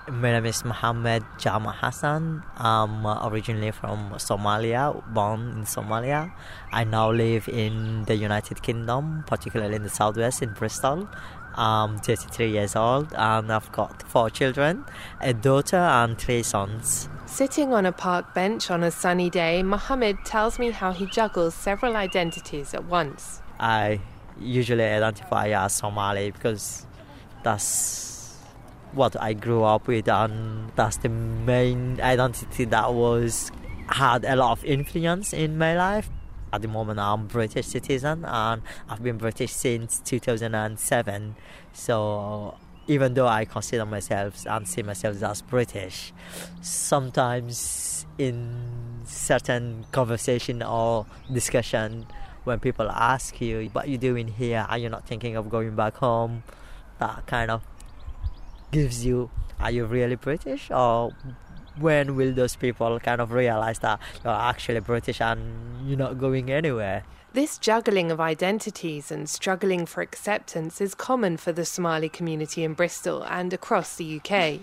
My name is Mohammed Jama Hassan. I'm originally from Somalia, born in Somalia. I now live in the United Kingdom, particularly in the southwest in Bristol. I'm 33 years old and I've got 4 children, a daughter and 3 sons. Sitting on a park bench on a sunny day, Mohammed tells me how he juggles several identities at once. I usually identify as Somali because that's what I grew up with, and that's the main identity that had a lot of influence in my life. At the moment I'm British citizen and I've been British since 2007, so even though I consider myself and see myself as British, sometimes in certain conversation or discussion when people ask you, what are you doing here, are you not thinking of going back home, that kind of gives you, are you really British? Or when will those people kind of realize that you're actually British and you're not going anywhere? This juggling of identities and struggling for acceptance is common for the Somali community in Bristol and across the UK.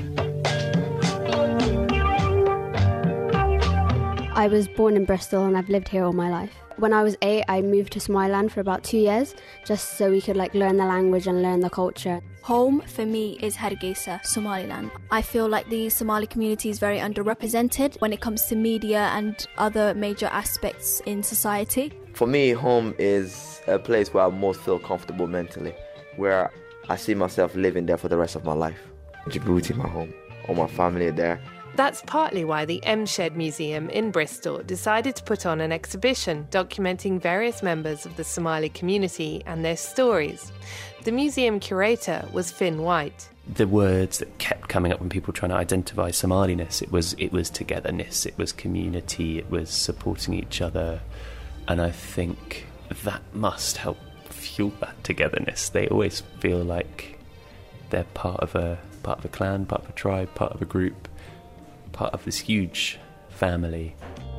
I was born in Bristol and I've lived here all my life. When I was 8, I moved to Somaliland for about 2 years, just so we could learn the language and learn the culture. Home for me is Hargeisa, Somaliland. I feel like the Somali community is very underrepresented when it comes to media and other major aspects in society. For me, home is a place where I most feel comfortable mentally, where I see myself living there for the rest of my life. Djibouti, my home. All my family are there. That's partly why the M-Shed Museum in Bristol decided to put on an exhibition documenting various members of the Somali community and their stories. The museum curator was Finn White. The words that kept coming up when people were trying to identify Somaliness, it was togetherness, it was community, it was supporting each other. And I think that must help fuel that togetherness. They always feel like they're part of a clan, part of a tribe, part of a group, part of this huge family.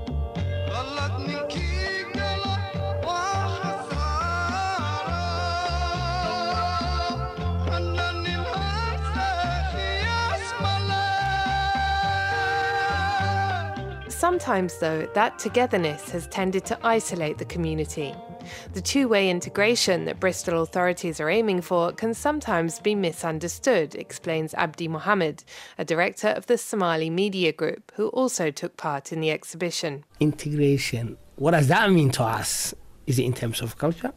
Sometimes, though, that togetherness has tended to isolate the community. The two-way integration that Bristol authorities are aiming for can sometimes be misunderstood, explains Abdi Mohammed, a director of the Somali Media Group, who also took part in the exhibition. Integration, what does that mean to us? Is it in terms of culture?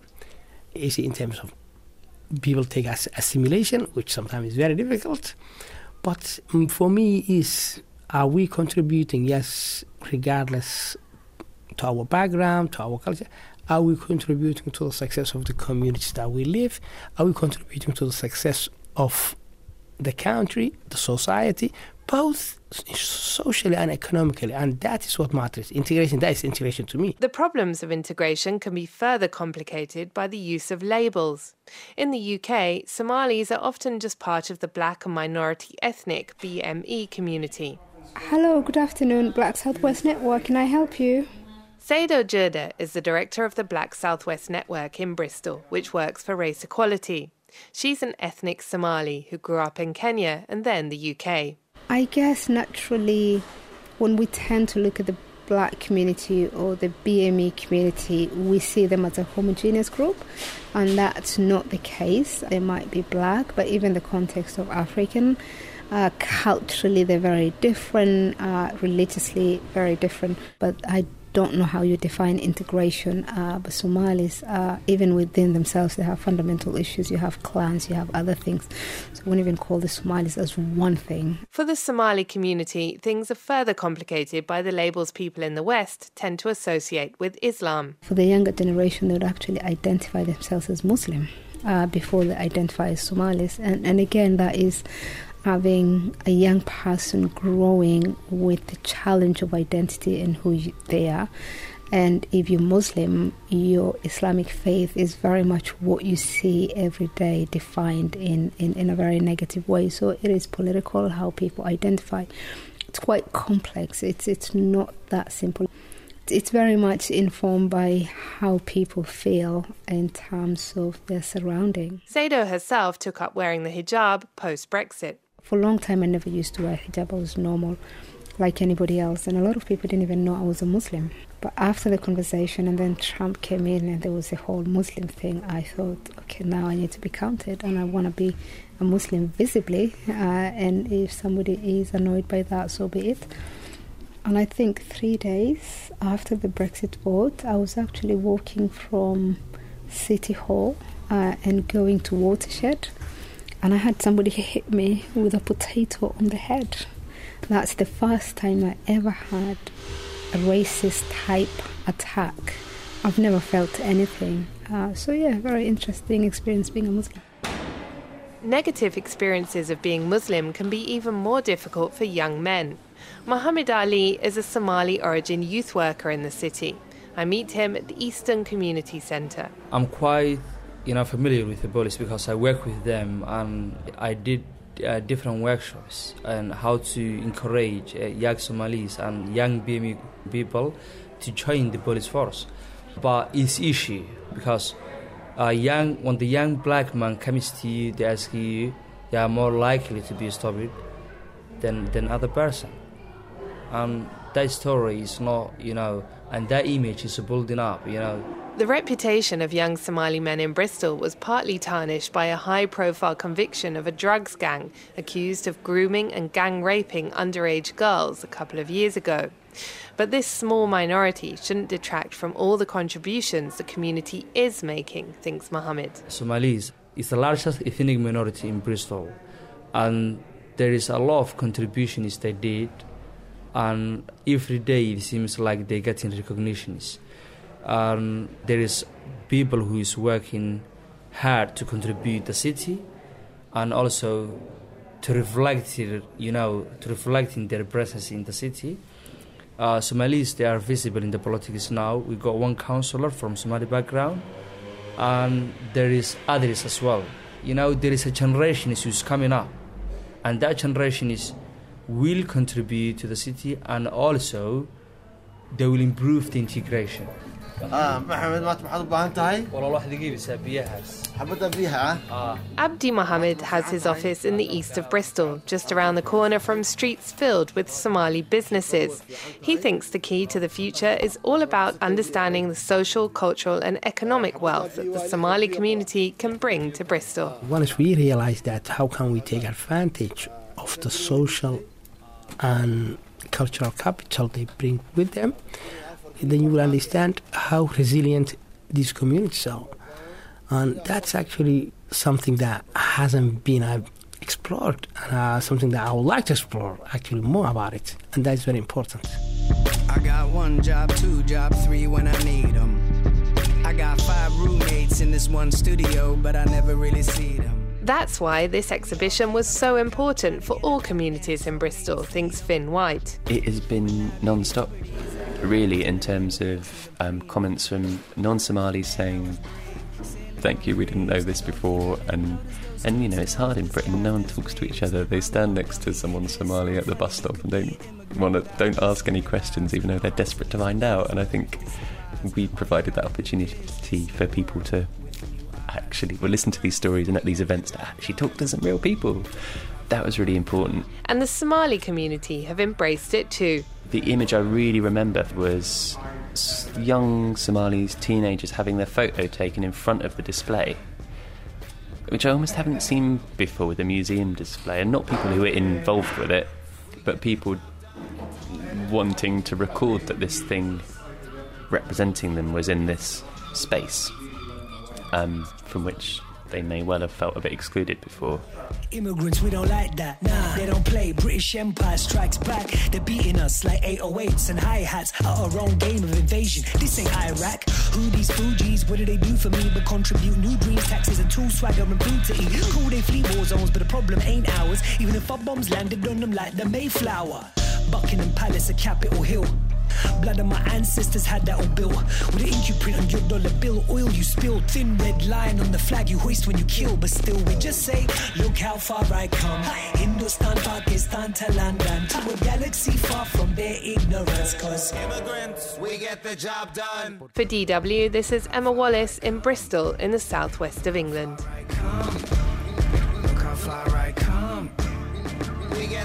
Is it in terms of people take as assimilation, which sometimes is very difficult? But for me, are we contributing? Yes, regardless to our background, to our culture. Are we contributing to the success of the communities that we live? Are we contributing to the success of the country, the society, both socially and economically? And that is what matters. Integration, that is integration to me. The problems of integration can be further complicated by the use of labels. In the UK, Somalis are often just part of the Black and minority ethnic BME community. Hello, good afternoon, Black Southwest Network. Can I help you? Saido Jurda is the director of the Black Southwest Network in Bristol, which works for race equality. She's an ethnic Somali who grew up in Kenya and then the UK. I guess naturally, when we tend to look at the Black community or the BME community, we see them as a homogeneous group, and that's not the case. They might be Black, but even the context of African, culturally they're very different, religiously very different, but I don't know how you define integration, but Somalis, even within themselves, they have fundamental issues. You have clans, you have other things. So we wouldn't even call the Somalis as one thing. For the Somali community, things are further complicated by the labels people in the West tend to associate with Islam. For the younger generation, they would actually identify themselves as Muslim before they identify as Somalis. And again, that is having a young person growing with the challenge of identity and who they are. And if you're Muslim, your Islamic faith is very much what you see every day defined in a very negative way. So it is political, how people identify. It's quite complex. It's not that simple. It's very much informed by how people feel in terms of their surrounding. Saido herself took up wearing the hijab post-Brexit. For a long time, I never used to wear hijab. I was normal, like anybody else. And a lot of people didn't even know I was a Muslim. But after the conversation, and then Trump came in and there was a whole Muslim thing, I thought, okay, now I need to be counted and I want to be a Muslim visibly. And if somebody is annoyed by that, so be it. And I think 3 days after the Brexit vote, I was actually walking from City Hall and going to Watershed. And I had somebody hit me with a potato on the head. That's the first time I ever had a racist type attack. I've never felt anything. So yeah, very interesting experience being a Muslim. Negative experiences of being Muslim can be even more difficult for young men. Mohammed Ali is a Somali origin youth worker in the city. I meet him at the Eastern Community Centre. I'm quite familiar with the police because I work with them, and I did different workshops on how to encourage young Somalis and young BME people to join the police force. But it's issue because when the young black man comes to you, they ask you, they are more likely to be stopped than other person. And that story is not, and that image is building up, The reputation of young Somali men in Bristol was partly tarnished by a high-profile conviction of a drugs gang accused of grooming and gang raping underage girls a couple of years ago. But this small minority shouldn't detract from all the contributions the community is making, thinks Mohammed. Somalis is the largest ethnic minority in Bristol, and there is a lot of contributions they did, and every day it seems like they're getting recognitions. There is people who is working hard to contribute the city, and also to reflect, in their presence in the city. Somalis, they are visible in the politics now. We got one councillor from Somali background, and there is others as well. There is a generation who's coming up, and that generation will contribute to the city, and also they will improve the integration. Abdi Mohammed has his office in the east of Bristol, just around the corner from streets filled with Somali businesses. He thinks the key to the future is all about understanding the social, cultural and economic wealth that the Somali community can bring to Bristol. Once we realize that, how can we take advantage of the social and cultural capital they bring with them, then you will understand how resilient these communities are. And that's actually something that hasn't been explored, and something that I would like to explore actually more about it. And that's very important. I got 1 job, 2 job, 3 when I need them. I got 5 roommates in this one studio, but I never really see them. That's why this exhibition was so important for all communities in Bristol, thinks Finn White. It has been non-stop, really, in terms of comments from non-Somalis saying, thank you, we didn't know this before, and it's hard in Britain, no one talks to each other. They stand next to someone Somali at the bus stop and don't ask any questions, even though they're desperate to find out. And I think we provided that opportunity for people to actually listen to these stories and at these events to actually talk to some real people. That was really important. And the Somali community have embraced it too. The image I really remember was young Somalis, teenagers, having their photo taken in front of the display, which I almost haven't seen before with a museum display, and not people who were involved with it, but people wanting to record that this thing representing them was in this space, from which they may well have felt a bit excluded before. Immigrants, we don't like that. Nah, they don't play. British Empire strikes back. They're beating us like 808s and hi-hats at our own game of invasion. This ain't Iraq. Who these Fugees? What do they do for me but contribute new dreams, taxes and tools, swagger and food to eat? Cool, they flee war zones, but the problem ain't ours. Even if our bombs landed on them like the Mayflower. Buckingham Palace, a Capitol Hill. Blood of my ancestors had that all built. With an ink you print on your dollar bill. Oil you spill. Thin red line on the flag you hoist when you kill. But still we just say, look how far I come. Hindustan, Pakistan to London, to a galaxy far from their ignorance. Cause immigrants, we get the job done. For DW, this is Emma Wallace in Bristol in the southwest of England. Look how far I come.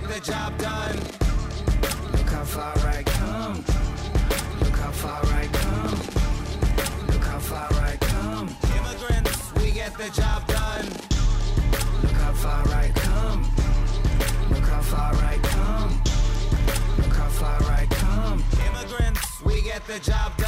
the job done. Look how far I come. Look how far I come. Look how far I come. Immigrants, we get the job done. Look how far I come. Look how far I come. Look how far I come. Immigrants, we get the job done.